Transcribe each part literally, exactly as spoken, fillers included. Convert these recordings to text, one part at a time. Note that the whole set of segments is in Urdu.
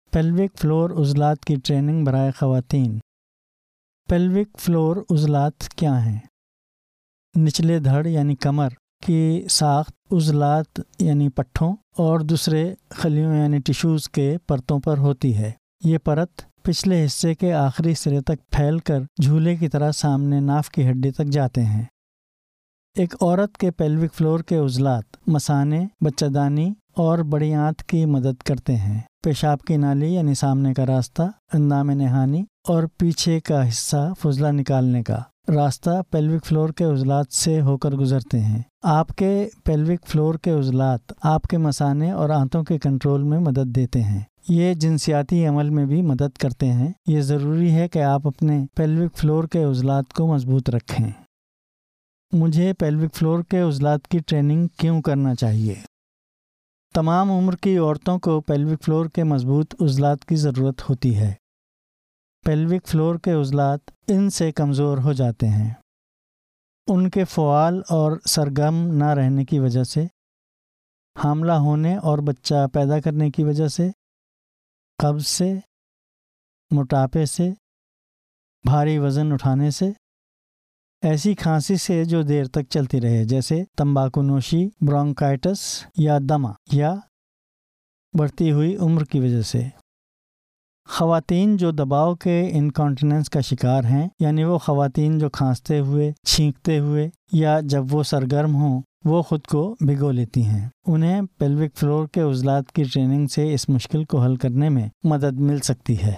پیلوک فلور عضلات کی ٹریننگ برائے خواتین۔ پیلوک فلور عضلات کیا ہیں؟ نچلے دھڑ یعنی کمر کی ساخت عضلات یعنی پٹھوں اور دوسرے خلیوں یعنی ٹیشوز کے پرتوں پر ہوتی ہے۔ یہ پرت پچھلے حصے کے آخری سرے تک پھیل کر جھولے کی طرح سامنے ناف کی ہڈی تک جاتے ہیں۔ ایک عورت کے پیلوک فلور کے عضلات مثانے، بچہ دانی اور بڑی آنت کی مدد کرتے ہیں۔ پیشاب کی نالی یعنی سامنے کا راستہ، اندام نہانی اور پیچھے کا حصہ فضلہ نکالنے کا راستہ پیلوک فلور کے عضلات سے ہو کر گزرتے ہیں۔ آپ کے پیلوک فلور کے عضلات آپ کے مثانے اور آنتوں کے کنٹرول میں مدد دیتے ہیں۔ یہ جنسیاتی عمل میں بھی مدد کرتے ہیں۔ یہ ضروری ہے کہ آپ اپنے پیلوک فلور کے عضلات کو مضبوط رکھیں۔ مجھے پیلوک فلور کے عضلات کی ٹریننگ کیوں کرنا چاہیے؟ تمام عمر کی عورتوں کو پیلوک فلور کے مضبوط عضلات کی ضرورت ہوتی ہے۔ پیلوک فلور کے عضلات ان سے کمزور ہو جاتے ہیں۔ ان کے فعال اور سرگرم نہ رہنے کی وجہ سے، حاملہ ہونے اور بچہ پیدا کرنے کی وجہ سے، قبض سے، موٹاپے سے، بھاری وزن اٹھانے سے، ایسی کھانسی سے جو دیر تک چلتی رہے جیسے تمباکو نوشی، برونکائٹس یا دمہ، یا بڑھتی ہوئی عمر کی وجہ سے۔ خواتین جو دباؤ کے انکانٹیننس کا شکار ہیں، یعنی وہ خواتین جو کھانستے ہوئے، چھینکتے ہوئے یا جب وہ سرگرم ہوں وہ خود کو بھگو لیتی ہیں، انہیں پیلوک فلور کے عضلات کی ٹریننگ سے اس مشکل کو حل کرنے میں مدد مل سکتی ہے۔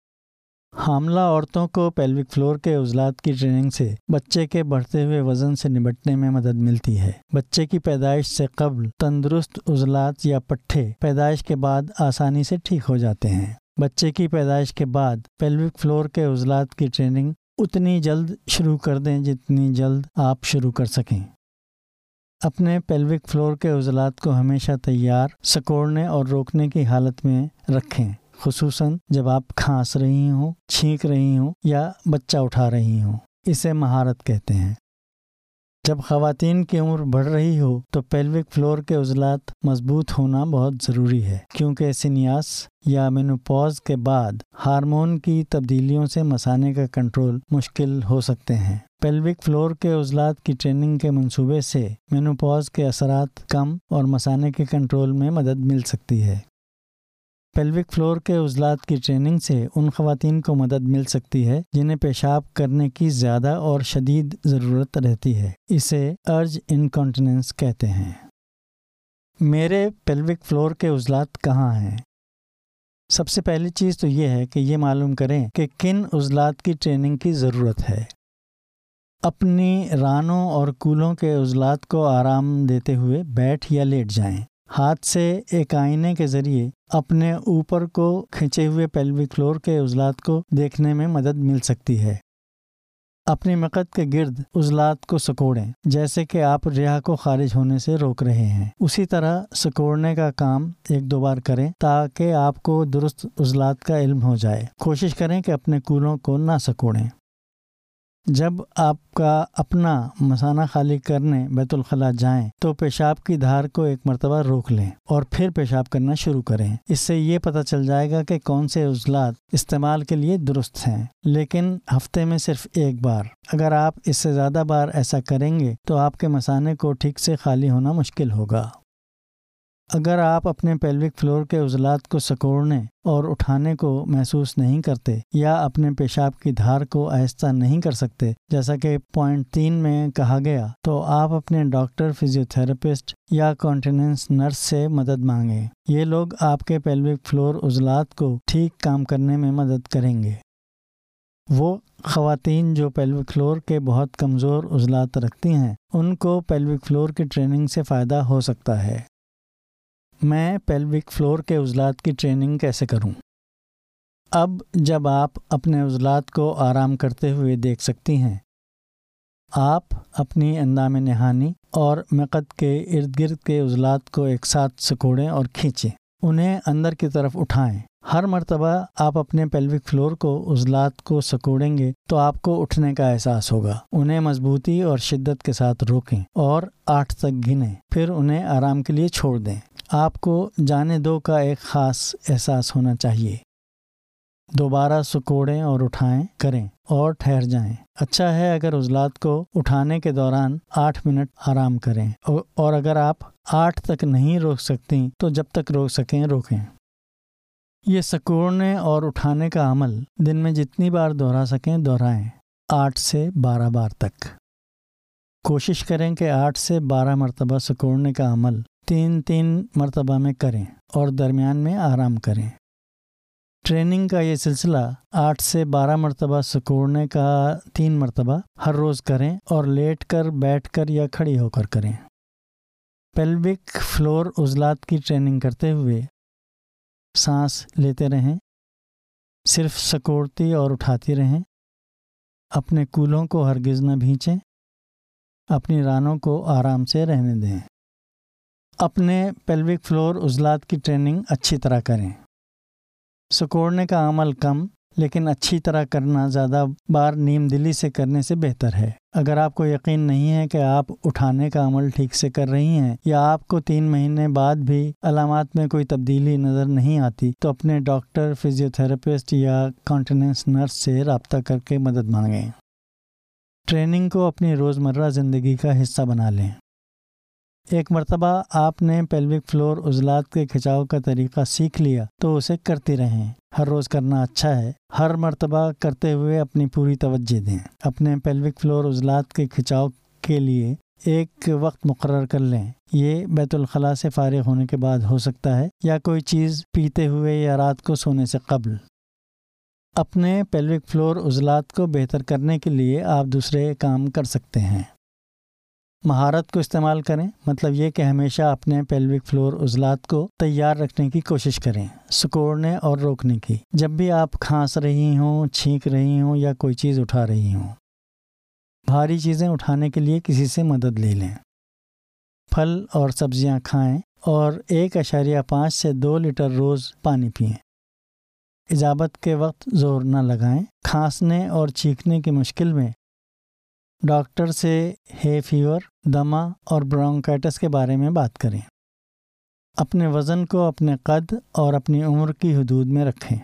حاملہ عورتوں کو پیلوک فلور کے عضلات کی ٹریننگ سے بچے کے بڑھتے ہوئے وزن سے نمٹنے میں مدد ملتی ہے۔ بچے کی پیدائش سے قبل تندرست عضلات یا پٹھے پیدائش کے بعد آسانی سے ٹھیک ہو جاتے ہیں۔ بچے کی پیدائش کے بعد پیلوک فلور کے عضلات کی ٹریننگ اتنی جلد شروع کر دیں جتنی جلد آپ شروع کر سکیں۔ اپنے پیلوک فلور کے عضلات کو ہمیشہ تیار، سکوڑنے اور روکنے کی حالت میں رکھیں، خصوصاً جب آپ کھانس رہی ہوں، چھینک رہی ہوں یا بچہ اٹھا رہی ہوں۔ اسے مہارت کہتے ہیں۔ جب خواتین کی عمر بڑھ رہی ہو تو پیلوک فلور کے عضلات مضبوط ہونا بہت ضروری ہے، کیونکہ سینیاس یا مینوپاز کے بعد ہارمون کی تبدیلیوں سے مثانے کا کنٹرول مشکل ہو سکتے ہیں۔ پیلوک فلور کے عضلات کی ٹریننگ کے منصوبے سے مینوپاز کے اثرات کم اور مثانے کے کنٹرول میں مدد مل سکتی ہے۔ پیلوک فلور کے عضلات کی ٹریننگ سے ان خواتین کو مدد مل سکتی ہے جنہیں پیشاب کرنے کی زیادہ اور شدید ضرورت رہتی ہے۔ اسے ارج انکانٹیننس کہتے ہیں۔ میرے پیلوک فلور کے عضلات کہاں ہیں؟ سب سے پہلی چیز تو یہ ہے کہ یہ معلوم کریں کہ کن عضلات کی ٹریننگ کی ضرورت ہے۔ اپنی رانوں اور کولوں کے عضلات کو آرام دیتے ہوئے بیٹھ یا لیٹ جائیں۔ ہاتھ سے ایک آئینے کے ذریعے اپنے اوپر کو کھینچے ہوئے پیلوک فلور کے عضلات کو دیکھنے میں مدد مل سکتی ہے۔ اپنی مقعد کے گرد عضلات کو سکوڑیں، جیسے کہ آپ رہا کو خارج ہونے سے روک رہے ہیں۔ اسی طرح سکوڑنے کا کام ایک دو بار کریں تاکہ آپ کو درست عضلات کا علم ہو جائے۔ کوشش کریں کہ اپنے کولوں کو نہ سکوڑیں۔ جب آپ کا اپنا مثانہ خالی کرنے بیت الخلاء جائیں تو پیشاب کی دھار کو ایک مرتبہ روک لیں اور پھر پیشاب کرنا شروع کریں۔ اس سے یہ پتہ چل جائے گا کہ کون سے عضلات استعمال کے لیے درست ہیں، لیکن ہفتے میں صرف ایک بار۔ اگر آپ اس سے زیادہ بار ایسا کریں گے تو آپ کے مثانے کو ٹھیک سے خالی ہونا مشکل ہوگا۔ اگر آپ اپنے پیلوک فلور کے عضلات کو سکوڑنے اور اٹھانے کو محسوس نہیں کرتے یا اپنے پیشاب کی دھار کو آہستہ نہیں کر سکتے جیسا کہ پوائنٹ تین میں کہا گیا، تو آپ اپنے ڈاکٹر، فزیوتھراپسٹ یا کانٹیننس نرس سے مدد مانگیں۔ یہ لوگ آپ کے پیلوک فلور عضلات کو ٹھیک کام کرنے میں مدد کریں گے۔ وہ خواتین جو پیلوک فلور کے بہت کمزور عضلات رکھتی ہیں، ان کو پیلوک فلور کی ٹریننگ سے فائدہ ہو سکتا ہے۔ میں پیلوک فلور کے عضلات کی ٹریننگ کیسے کروں؟ اب جب آپ اپنے عضلات کو آرام کرتے ہوئے دیکھ سکتی ہیں، آپ اپنی اندام نہانی اور مقعد کے ارد گرد کے عضلات کو ایک ساتھ سکوڑیں اور کھینچیں، انہیں اندر کی طرف اٹھائیں۔ ہر مرتبہ آپ اپنے پیلوک فلور کو عضلات کو سکوڑیں گے تو آپ کو اٹھنے کا احساس ہوگا۔ انہیں مضبوطی اور شدت کے ساتھ روکیں اور آٹھ تک گنیں، پھر انہیں آرام کے لیے چھوڑ دیں۔ آپ کو جانے دو کا ایک خاص احساس ہونا چاہیے۔ دوبارہ سکوڑیں اور اٹھائیں کریں اور ٹھہر جائیں۔ اچھا ہے اگر عضلات کو اٹھانے کے دوران آٹھ منٹ آرام کریں، اور اگر آپ آٹھ تک نہیں روک سکتی تو جب تک روک سکیں روکیں۔ یہ سکوڑنے اور اٹھانے کا عمل دن میں جتنی بار دہرا سکیں دہرائیں، آٹھ سے بارہ بار تک۔ کوشش کریں کہ آٹھ سے بارہ مرتبہ سکوڑنے کا عمل تین تین مرتبہ میں کریں اور درمیان میں آرام کریں۔ ٹریننگ کا یہ سلسلہ آٹھ سے بارہ مرتبہ سکوڑنے کا تین مرتبہ ہر روز کریں اور لیٹ کر، بیٹھ کر یا کھڑی ہو کر کریں۔ پیلوک فلور عضلات کی ٹریننگ کرتے ہوئے سانس لیتے رہیں، صرف سکوڑتی اور اٹھاتی رہیں، اپنے کولوں کو ہرگز نہ بھینچیں، اپنی رانوں کو آرام سے رہنے دیں۔ اپنے پیلوک فلور عضلات کی ٹریننگ اچھی طرح کریں۔ سکوڑنے کا عمل کم لیکن اچھی طرح کرنا زیادہ بار نیم دلی سے کرنے سے بہتر ہے۔ اگر آپ کو یقین نہیں ہے کہ آپ اٹھانے کا عمل ٹھیک سے کر رہی ہیں یا آپ کو تین مہینے بعد بھی علامات میں کوئی تبدیلی نظر نہیں آتی تو اپنے ڈاکٹر، فزیوتھراپسٹ یا کانٹیننس نرس سے رابطہ کر کے مدد مانگیں۔ ٹریننگ کو اپنی روزمرہ زندگی کا حصہ بنا لیں۔ ایک مرتبہ آپ نے پیلوک فلور عضلات کے کھچاؤ کا طریقہ سیکھ لیا تو اسے کرتی رہیں۔ ہر روز کرنا اچھا ہے۔ ہر مرتبہ کرتے ہوئے اپنی پوری توجہ دیں۔ اپنے پیلوک فلور عضلات کے کھچاؤ کے لیے ایک وقت مقرر کر لیں۔ یہ بیت الخلاء سے فارغ ہونے کے بعد ہو سکتا ہے یا کوئی چیز پیتے ہوئے یا رات کو سونے سے قبل۔ اپنے پیلوک فلور عضلات کو بہتر کرنے کے لیے آپ دوسرے کام کر سکتے ہیں۔ مہارت کو استعمال کریں، مطلب یہ کہ ہمیشہ اپنے پیلوک فلور عضلات کو تیار رکھنے کی کوشش کریں، سکوڑنے اور روکنے کی۔ جب بھی آپ کھانس رہی ہوں، چھینک رہی ہوں یا کوئی چیز اٹھا رہی ہوں، بھاری چیزیں اٹھانے کے لیے کسی سے مدد لے لیں۔ پھل اور سبزیاں کھائیں اور ایک اشاریہ پانچ سے دو لیٹر روز پانی پئیں۔ اجابت کے وقت زور نہ لگائیں۔ کھانسنے اور چینکنے کی مشکل میں ڈاکٹر سے ہے فیور، دمہ اور برونکائٹس کے بارے میں بات کریں۔ اپنے وزن کو اپنے قد اور اپنی عمر کی حدود میں رکھیں۔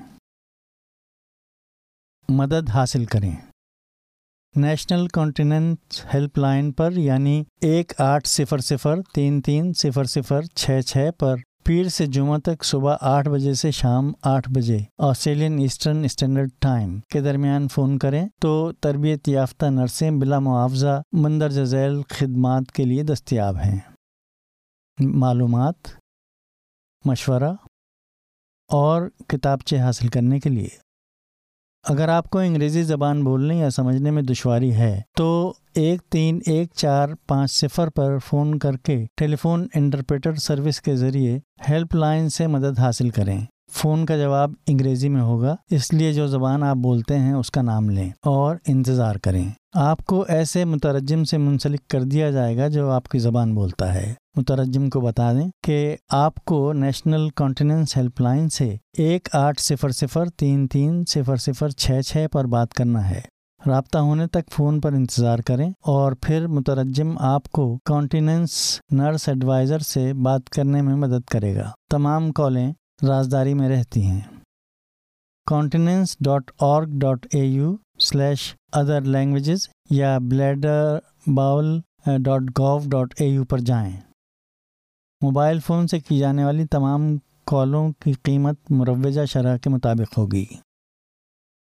مدد حاصل کریں۔ نیشنل کانٹیننس ہیلپ لائن پر یعنی ایک آٹھ صفر صفر تین تین صفر صفر چھ چھ پر پیر سے جمعہ تک صبح آٹھ بجے سے شام آٹھ بجے آسٹریلین ایسٹرن اسٹینڈرڈ ٹائم کے درمیان فون کریں تو تربیت یافتہ نرسیں بلا معاوضہ مندرجہ ذیل خدمات کے لیے دستیاب ہیں۔ معلومات، مشورہ اور کتابچے حاصل کرنے کے لیے اگر آپ کو انگریزی زبان بولنے یا سمجھنے میں دشواری ہے تو ایک تین ایک چار پانچ صفر پر فون کر کے ٹیلی فون انٹرپریٹر سروس کے ذریعے ہیلپ لائن سے مدد حاصل کریں۔ فون کا جواب انگریزی میں ہوگا، اس لیے جو زبان آپ بولتے ہیں اس کا نام لیں اور انتظار کریں۔ آپ کو ایسے مترجم سے منسلک کر دیا جائے گا جو آپ کی زبان بولتا ہے۔ مترجم کو بتا دیں کہ آپ کو نیشنل کانٹیننس ہیلپ لائن سے ایک آٹھ صفر صفر تین تین صفر صفر چھ چھ پر بات کرنا ہے۔ رابطہ ہونے تک فون پر انتظار کریں اور پھر مترجم آپ کو کانٹیننس نرس ایڈوائزر سے بات کرنے میں مدد کرے گا۔ تمام کالیں رازداری میں رہتی ہیں۔ Continence dot org dot A U slash other languages یا bladder bowel dot gov dot A U پر جائیں۔ موبائل فون سے کی جانے والی تمام کالوں کی قیمت مروجہ شرح کے مطابق ہوگی۔